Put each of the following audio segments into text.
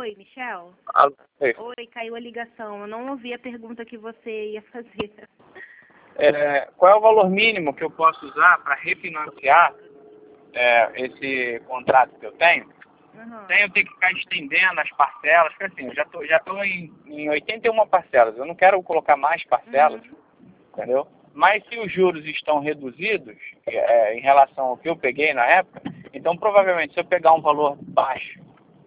Oi, Michel? Oi. Oi, caiu a ligação. Eu não ouvi a pergunta que você ia fazer. Qual é o valor mínimo que eu posso usar para refinanciar esse contrato que eu tenho? Sem eu ter que ficar estendendo as parcelas, porque assim, eu já tô em 81 parcelas. Eu não quero colocar mais parcelas, entendeu? Mas se os juros estão reduzidos em relação ao que eu peguei na época, então provavelmente se eu pegar um valor baixo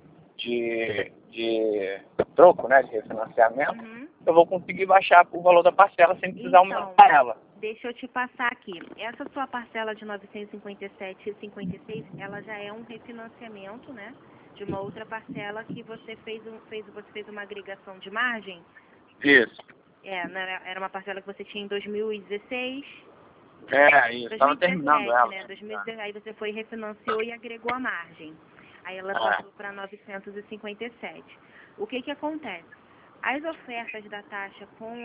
de troco, né, de refinanciamento, eu vou conseguir baixar o valor da parcela sem precisar aumentar ela. Deixa eu te passar aqui. Essa sua parcela de 957,56, ela já é um refinanciamento, né, de uma outra parcela que você fez uma agregação de margem. Isso. Era uma parcela que você tinha em 2016. Isso. Estava terminando ela. Né? 2016, aí você foi, refinanciou e agregou a margem. Aí ela passou para 957. O que acontece? As ofertas da taxa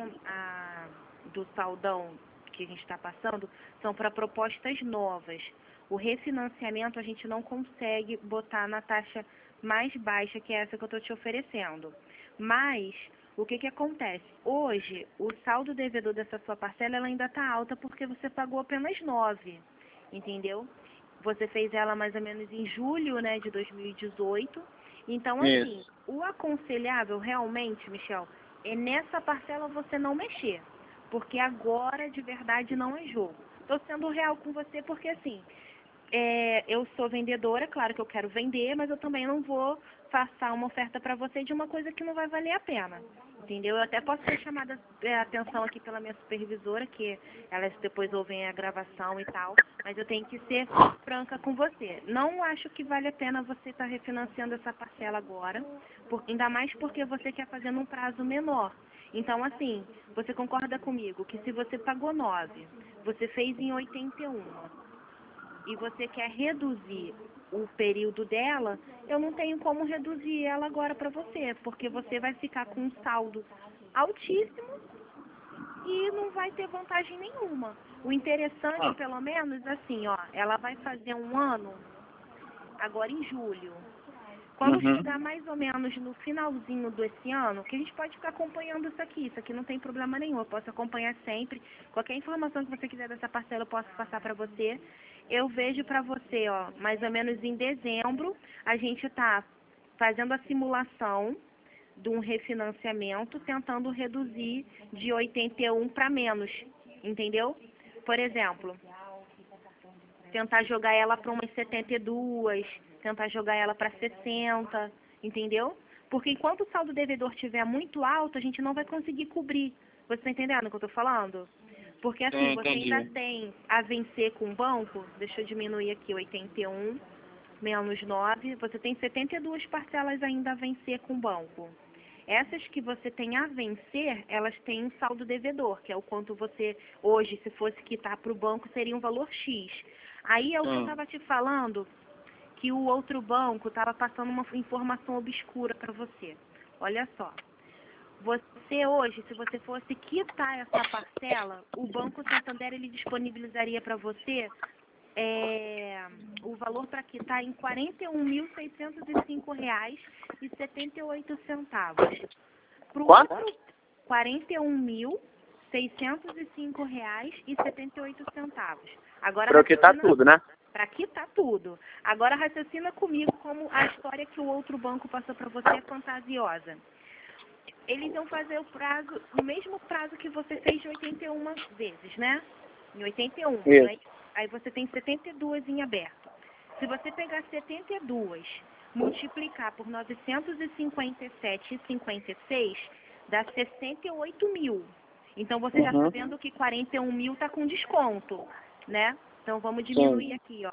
do saldão que a gente está passando são para propostas novas. O refinanciamento a gente não consegue botar na taxa mais baixa, que é essa que eu estou te oferecendo. Mas o que acontece? Hoje, o saldo devedor dessa sua parcela ela ainda está alta porque você pagou apenas 9, entendeu? Você fez ela mais ou menos em julho, né, de 2018. Então, assim, o aconselhável realmente, Michel, é nessa parcela você não mexer. Porque agora, de verdade, não é jogo. Estou sendo real com você porque, assim, eu sou vendedora, claro que eu quero vender, mas eu também não vou passar uma oferta para você de uma coisa que não vai valer a pena. Entendeu? Eu até posso ser chamada a atenção aqui pela minha supervisora, que elas depois ouvem a gravação e tal, mas eu tenho que ser franca com você. Não acho que vale a pena você estar refinanciando essa parcela agora, ainda mais porque você quer fazer num prazo menor. Então, assim, você concorda comigo que se você pagou 9, você fez em 81, e você quer reduzir o período dela, eu não tenho como reduzir ela agora para você, porque você vai ficar com um saldo altíssimo e não vai ter vantagem nenhuma. O interessante, pelo menos, assim, ó, ela vai fazer um ano agora em julho. Quando chegar mais ou menos no finalzinho desse ano, que a gente pode ficar acompanhando isso aqui não tem problema nenhum, eu posso acompanhar sempre. Qualquer informação que você quiser dessa parcela eu posso passar para você. Eu vejo para você, ó, mais ou menos em dezembro, a gente está fazendo a simulação de um refinanciamento, tentando reduzir de 81 para menos, entendeu? Por exemplo, tentar jogar ela para umas 72, tentar jogar ela para 60, entendeu? Porque enquanto o saldo devedor estiver muito alto, a gente não vai conseguir cobrir. Você está entendendo o que eu estou falando? Porque assim, você ainda tem a vencer com o banco, deixa eu diminuir aqui, 81 menos 9, você tem 72 parcelas ainda a vencer com o banco. Essas que você tem a vencer, elas têm um saldo devedor, que é o quanto você, hoje, se fosse quitar para o banco, seria um valor X. Aí é o que eu estava te falando, que o outro banco estava passando uma informação obscura para você. Olha só, você hoje, se você fosse quitar essa parcela, o Banco Santander ele disponibilizaria para você o valor para quitar em R$ 41.605,78. Quanto? R$ 41.605,78. Agora Para eu quitar tudo, né? Para quitar tudo. Agora raciocina comigo como a história que o outro banco passou para você é fantasiosa. Eles vão fazer o mesmo prazo que você fez de 81 vezes, né? Em 81, né? Aí você tem 72 em aberto. Se você pegar 72, multiplicar por 957,56, dá 68 mil. Então você já está vendo que 41 mil está com desconto, né? Então vamos diminuir aqui, ó.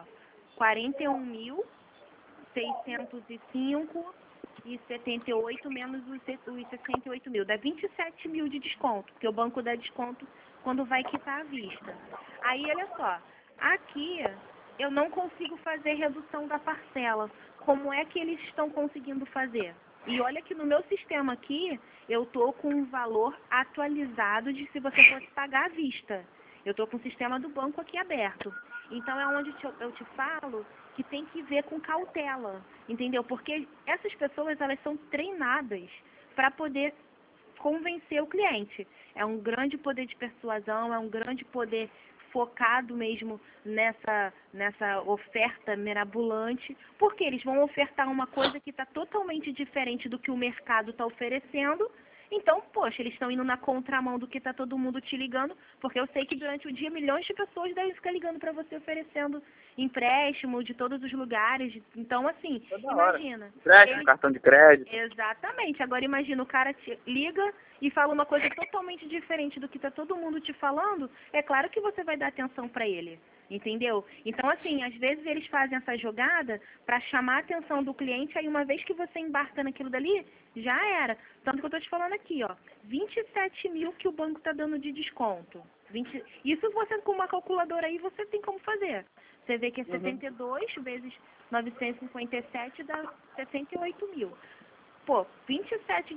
41.605,78 menos os 68 mil. Dá 27 mil de desconto, porque o banco dá desconto quando vai quitar à vista. Aí, olha só, aqui eu não consigo fazer redução da parcela. Como é que eles estão conseguindo fazer? E olha que no meu sistema aqui, eu estou com um valor atualizado de se você fosse pagar à vista. Eu estou com o sistema do banco aqui aberto. Então é onde eu te falo que tem que ver com cautela, entendeu? Porque essas pessoas, elas são treinadas para poder convencer o cliente. É um grande poder de persuasão, é um grande poder focado mesmo nessa oferta mirabolante, porque eles vão ofertar uma coisa que está totalmente diferente do que o mercado está oferecendo. Então, poxa, eles estão indo na contramão do que está todo mundo te ligando, porque eu sei que durante o dia milhões de pessoas devem ficar ligando para você oferecendo empréstimo de todos os lugares. Então, assim, imagina. Empréstimo, cartão de crédito. Exatamente. Agora imagina, o cara te liga e fala uma coisa totalmente diferente do que está todo mundo te falando. É claro que você vai dar atenção para ele. Entendeu? Então, assim, às vezes eles fazem essa jogada para chamar a atenção do cliente, aí uma vez que você embarca naquilo dali, já era. Tanto que eu estou te falando aqui, ó, 27 mil que o banco está dando de desconto. Isso você, com uma calculadora aí, você tem como fazer. Você vê que é 72 vezes 957 dá 68 mil. Pô, 27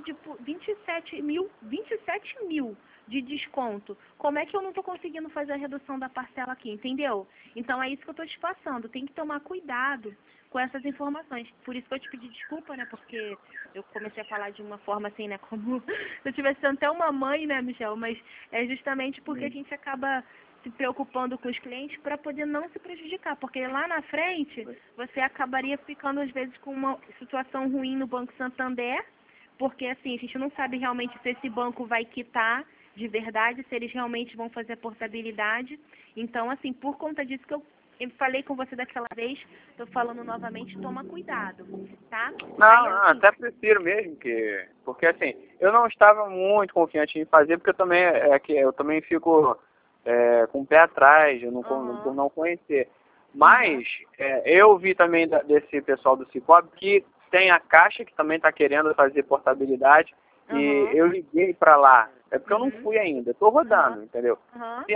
mil de desconto. Como é que eu não estou conseguindo fazer a redução da parcela aqui, entendeu? Então é isso que eu estou te passando. Tem que tomar cuidado com essas informações. Por isso que eu te pedi desculpa, né? Porque eu comecei a falar de uma forma assim, né? Como se eu tivesse sendo até uma mãe, né, Michel? Mas é justamente porque a gente acaba se preocupando com os clientes para poder não se prejudicar, porque lá na frente você acabaria ficando às vezes com uma situação ruim no Banco Santander, porque assim, a gente não sabe realmente se esse banco vai quitar de verdade, se eles realmente vão fazer a portabilidade. Então, assim, por conta disso que eu falei com você daquela vez, estou falando novamente, toma cuidado, tá? Não, até prefiro mesmo, porque assim, eu não estava muito confiante em fazer, porque eu também fico com o pé atrás, eu não conhecer. Mas eu vi também desse pessoal do Cicobi que tem a Caixa, que também está querendo fazer portabilidade, e eu liguei para lá. É porque eu não fui ainda, estou rodando, entendeu? Se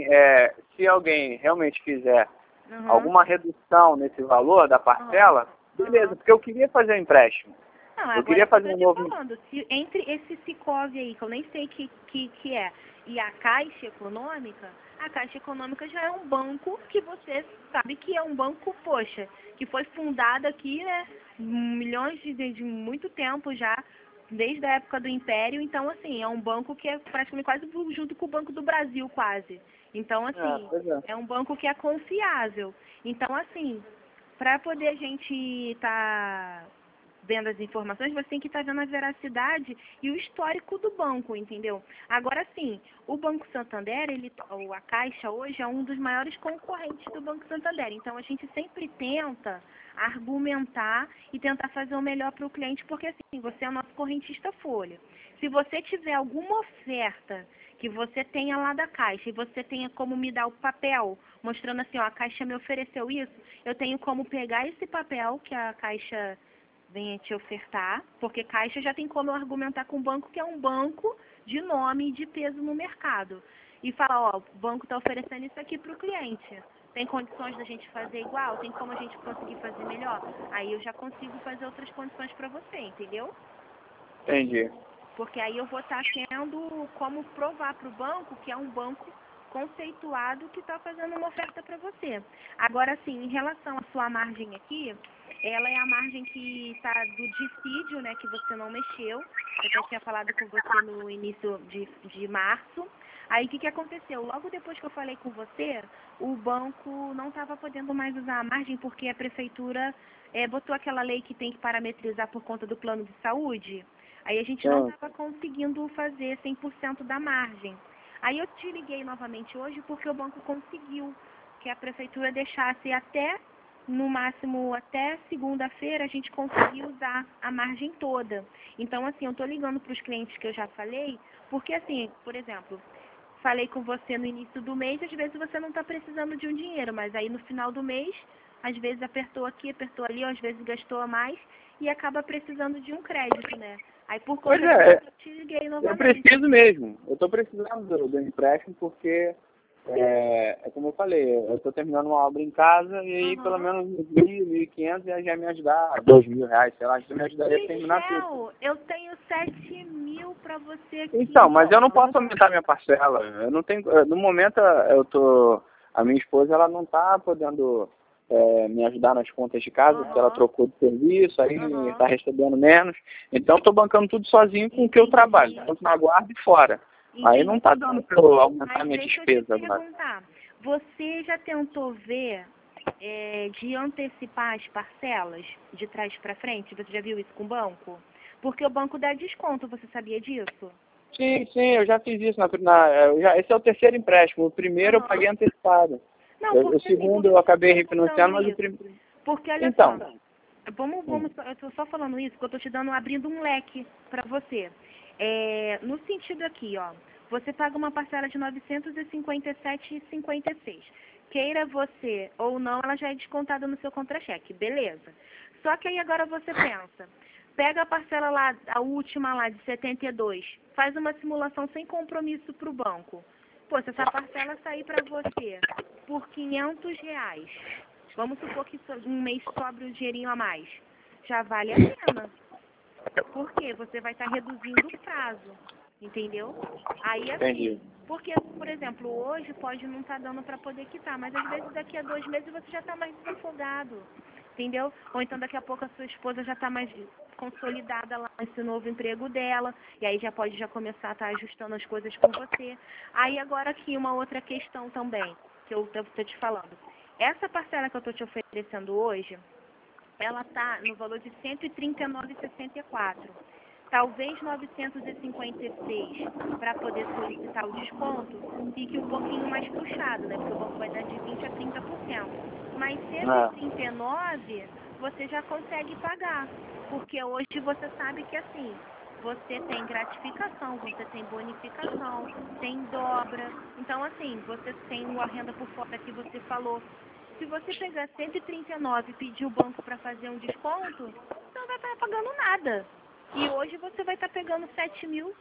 alguém realmente fizer alguma redução nesse valor da parcela, beleza, porque eu queria fazer um empréstimo. Não, eu queria fazer um novo... falando, entre esse Cicobi aí, que eu nem sei que é, e a Caixa Econômica, a Caixa Econômica já é um banco que você sabe que é um banco, poxa, que foi fundado aqui, né, milhões de muito tempo já, desde a época do Império. Então, assim, é um banco que é praticamente quase junto com o Banco do Brasil, quase. Então, assim, é um banco que é confiável. Então, assim, para poder a gente estar vendo as informações, você tem que estar vendo a veracidade e o histórico do banco, entendeu? Agora sim, o Banco Santander, ou a Caixa hoje, é um dos maiores concorrentes do Banco Santander. Então, a gente sempre tenta argumentar e tentar fazer o melhor para o cliente, porque assim, você é o nosso correntista folha. Se você tiver alguma oferta que você tenha lá da Caixa e você tenha como me dar o papel, mostrando assim, ó, a Caixa me ofereceu isso, eu tenho como pegar esse papel que a Caixa venha te ofertar, porque Caixa já tem como eu argumentar com o banco, que é um banco de nome e de peso no mercado. E falar, ó, o banco está oferecendo isso aqui para o cliente. Tem condições da gente fazer igual? Tem como a gente conseguir fazer melhor? Aí eu já consigo fazer outras condições para você, entendeu? Entendi. Porque aí eu vou estar tendo como provar para o banco que é um banco conceituado que está fazendo uma oferta para você. Agora, sim, em relação à sua margem aqui, ela é a margem que está do dissídio, né, que você não mexeu. Eu já tinha falado com você no início de março. Aí o que aconteceu? Logo depois que eu falei com você, o banco não estava podendo mais usar a margem porque a prefeitura botou aquela lei que tem que parametrizar por conta do plano de saúde. Aí a gente não estava conseguindo fazer 100% da margem. Aí eu te liguei novamente hoje porque o banco conseguiu que a prefeitura deixasse até, no máximo, até segunda-feira, a gente conseguir usar a margem toda. Então, assim, eu estou ligando para os clientes que eu já falei, porque, assim, por exemplo, falei com você no início do mês, às vezes você não está precisando de um dinheiro, mas aí no final do mês, às vezes apertou aqui, apertou ali, ou às vezes gastou a mais e acaba precisando de um crédito, né? Aí por conta disso eu te liguei novamente. Eu preciso mesmo. Eu estou precisando do empréstimo porque, como eu falei, eu estou terminando uma obra em casa e aí pelo menos 1.000, 1.500 já me ajudar, R$2.000, sei lá, isso me ajudaria a terminar tudo. Eu tenho 7 mil para você aqui. Então, mas eu não posso aumentar minha parcela. Eu não tenho, no momento eu estou A minha esposa, ela não está podendo me ajudar nas contas de casa, porque ela trocou de serviço, aí está recebendo menos. Então, estou bancando tudo sozinho com o que eu trabalho, tanto na guarda e fora. Aí não está dando para eu aumentar minha despesa agora. Você já tentou ver de antecipar as parcelas de trás para frente? Você já viu isso com o banco? Porque o banco dá desconto, você sabia disso? Sim, eu já fiz isso. Esse é o terceiro empréstimo. O primeiro eu paguei antecipado. Não, O segundo eu acabei refinanciando, mas o primeiro... Porque olha então, só, eu estou só falando isso porque eu estou abrindo um leque para você. No sentido aqui, ó, você paga uma parcela de R$ 957,56. Queira você ou não, ela já é descontada no seu contra-cheque, beleza. Só que aí agora você pensa, pega a parcela lá, a última lá de 72, faz uma simulação sem compromisso para o banco. Pô, se essa parcela sair para você por R$ 500, vamos supor que um mês sobre um dinheirinho a mais, já vale a pena. Por quê? Você vai estar reduzindo o prazo, entendeu? Aí assim, porque, por exemplo, hoje pode não estar dando para poder quitar, mas às vezes daqui a 2 meses você já está mais desafogado, entendeu? Ou então daqui a pouco a sua esposa já está mais consolidada lá nesse novo emprego dela, e aí já pode começar a estar ajustando as coisas com você. Aí agora aqui uma outra questão também, que eu estou te falando. Essa parcela que eu estou te oferecendo hoje, ela está no valor de R$ 139,64. Talvez 956 para poder solicitar o desconto fique um pouquinho mais puxado, né? Porque o banco vai dar de 20% a 30%. Mas 139 você já consegue pagar. Porque hoje você sabe que assim, você tem gratificação, você tem bonificação, tem dobra. Então assim, você tem uma renda por fora que você falou. Se você pegar 139 e pedir o banco para fazer um desconto, você não vai estar pagando nada. E hoje você vai estar pegando R$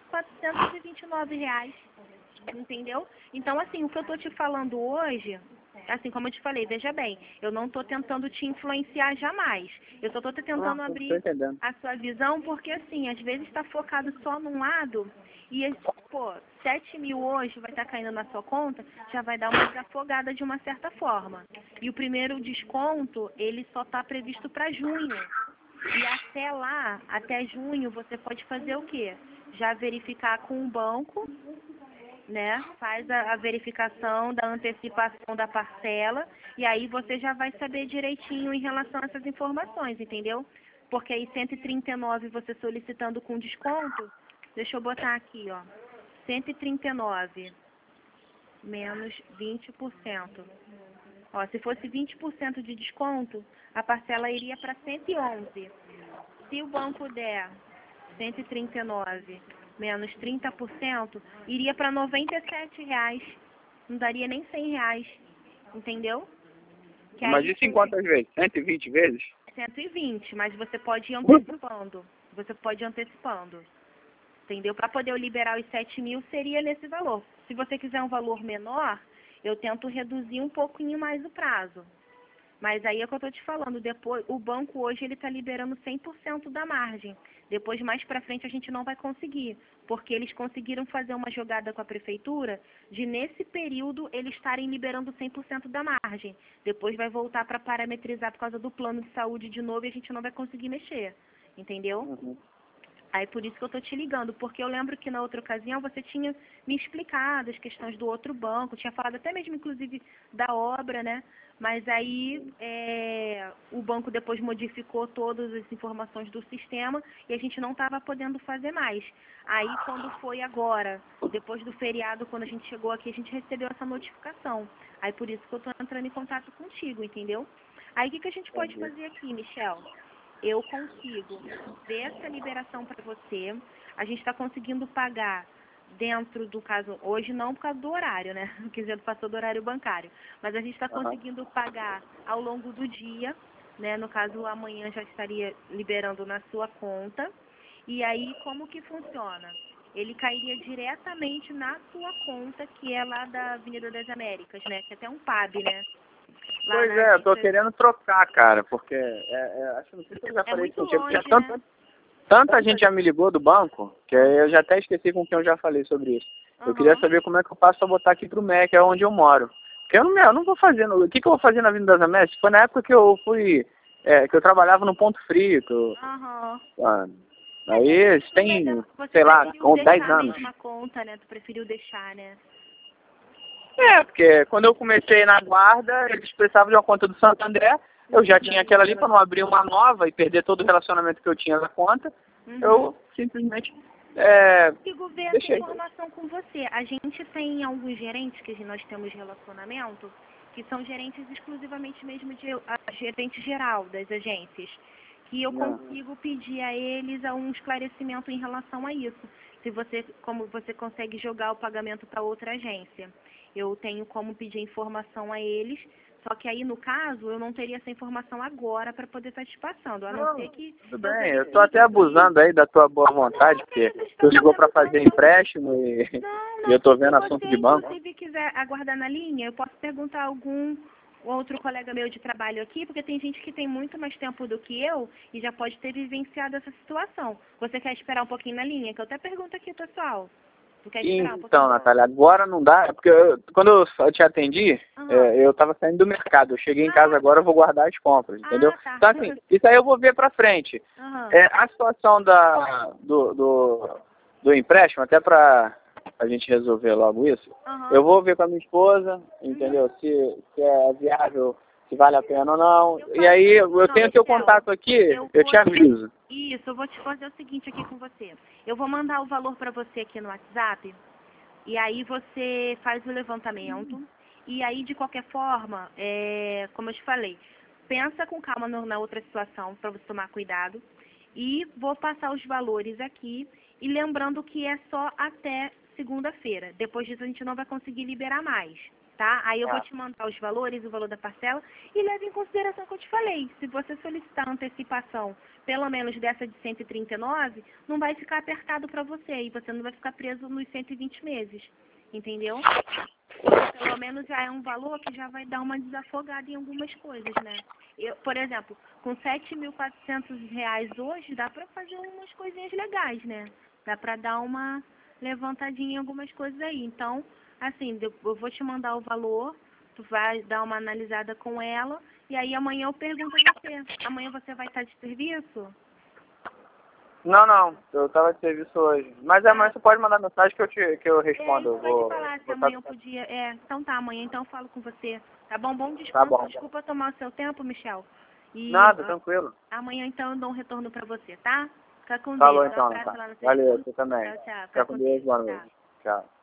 7.429, entendeu? Então, assim, o que eu estou te falando hoje, assim como eu te falei, veja bem, eu não estou tentando te influenciar jamais. Eu só estou tentando abrir a sua visão, porque, assim, às vezes está focado só num lado e, pô, 7 mil hoje vai estar caindo na sua conta, já vai dar uma desafogada de uma certa forma. E o primeiro desconto, ele só está previsto para junho. E até lá, até junho, você pode fazer o quê? Já verificar com o banco, né? Faz a verificação da antecipação da parcela e aí você já vai saber direitinho em relação a essas informações, entendeu? Porque aí 139 você solicitando com desconto, deixa eu botar aqui, ó. 139 menos 20%. Ó, se fosse 20% de desconto, a parcela iria para 111. Se o banco der 139 menos 30%, iria para R$ 97. Não daria nem R$ 100, entendeu? Que mas isso em quantas vezes? 120 vezes? 120, mas você pode ir antecipando. Você pode ir antecipando. Entendeu? Para poder eu liberar os 7 mil, seria nesse valor. Se você quiser um valor menor, eu tento reduzir um pouquinho mais o prazo. Mas aí é o que eu estou te falando, depois, o banco hoje ele está liberando 100% da margem. Depois, mais para frente, a gente não vai conseguir, porque eles conseguiram fazer uma jogada com a prefeitura de, nesse período, eles estarem liberando 100% da margem. Depois vai voltar para parametrizar por causa do plano de saúde de novo e a gente não vai conseguir mexer, entendeu? Uhum. Aí por isso que eu estou te ligando, porque eu lembro que na outra ocasião você tinha me explicado as questões do outro banco, tinha falado até mesmo inclusive da obra, né? Mas aí o banco depois modificou todas as informações do sistema e a gente não estava podendo fazer mais. Aí quando foi agora, depois do feriado, quando a gente chegou aqui, a gente recebeu essa notificação. Aí por isso que eu estou entrando em contato contigo, entendeu? Aí o que a gente pode fazer aqui, Michel? Eu consigo ver essa liberação para você. A gente está conseguindo pagar dentro do caso, hoje não por causa do horário, né? Quer dizer, passou do horário bancário. Mas a gente está conseguindo pagar ao longo do dia, né? No caso, amanhã já estaria liberando na sua conta. E aí, como que funciona? Ele cairia diretamente na sua conta, que é lá da Avenida das Américas, né? Que é até um pub, né? Pois é, eu tô querendo trocar, cara, porque acho que não sei se eu já falei isso contigo, longe, porque tanta gente já me ligou do banco, que eu já até esqueci com quem eu já falei sobre isso. Eu queria saber como é que eu passo pra botar aqui pro MEC, é onde eu moro. Porque eu não vou fazer. O que eu vou fazer na Avenida das Américas? Foi na época que eu fui. Que eu trabalhava no Ponto Frio. Aí tem, sei lá, com 10 anos. Mesma conta, né? Tu preferiu deixar, né? Porque quando eu comecei na guarda, eles precisavam de uma conta do Santander. Eu já tinha aquela ali para não abrir uma nova e perder todo o relacionamento que eu tinha na conta. Eu simplesmente consigo ver essa informação com você. A gente tem alguns gerentes que nós temos relacionamento, que são gerentes exclusivamente mesmo de gerente geral das agências, que eu consigo pedir a eles um esclarecimento em relação a isso. Se você, como você consegue jogar o pagamento para outra agência, eu tenho como pedir informação a eles. Só que aí, no caso, eu não teria essa informação agora para poder estar te passando, a não ser que... Tudo bem, eu tô até abusando aí da tua boa vontade, porque tu ligou para fazer empréstimo e eu tô vendo assunto de banco. Se você quiser aguardar na linha, eu posso perguntar a algum outro colega meu de trabalho aqui, porque tem gente que tem muito mais tempo do que eu e já pode ter vivenciado essa situação. Você quer esperar um pouquinho na linha? Que eu até pergunto aqui, pessoal. Então, Natália, agora não dá, porque quando eu te atendi, eu estava saindo do mercado. Eu cheguei em casa agora, eu vou guardar as compras, entendeu? Tá. Então, assim, isso aí eu vou ver pra frente. A situação do empréstimo, até pra a gente resolver logo isso, eu vou ver com a minha esposa, entendeu? Se é viável, se vale a pena ou não. E aí, eu tenho teu contato aqui, eu te aviso. Isso, eu vou te fazer o seguinte aqui com você. Eu vou mandar o valor para você aqui no WhatsApp, e aí você faz o levantamento, e aí, de qualquer forma, como eu te falei, pensa com calma na outra situação, para você tomar cuidado, e vou passar os valores aqui, e lembrando que é só até segunda-feira. Depois disso, a gente não vai conseguir liberar mais. Tá? Aí eu vou te mandar os valores, o valor da parcela, e leve em consideração o que eu te falei. Se você solicitar antecipação, pelo menos dessa de 139, não vai ficar apertado para você, e você não vai ficar preso nos 120 meses, entendeu? Pelo menos já é um valor que já vai dar uma desafogada em algumas coisas, né? Por exemplo, com R$7.400 hoje, dá para fazer umas coisinhas legais, né? Dá para dar uma levantadinha em algumas coisas aí. Então, assim, eu vou te mandar o valor, tu vai dar uma analisada com ela, e aí amanhã eu pergunto a você. Amanhã você vai estar de serviço? Não, eu tava de serviço hoje. Mas amanhã você pode mandar mensagem que eu respondo. Pode falar se amanhã eu podia. Então tá, amanhã então eu falo com você. Tá bom? Bom descanso. Tá bom. Desculpa tomar o seu tempo, Michel. Nada, tranquilo. Amanhã então eu dou um retorno pra você, tá? Fica com Deus. Falou então, tá. Valeu, você também. Tchau. Fica com Deus, boa noite. Tchau.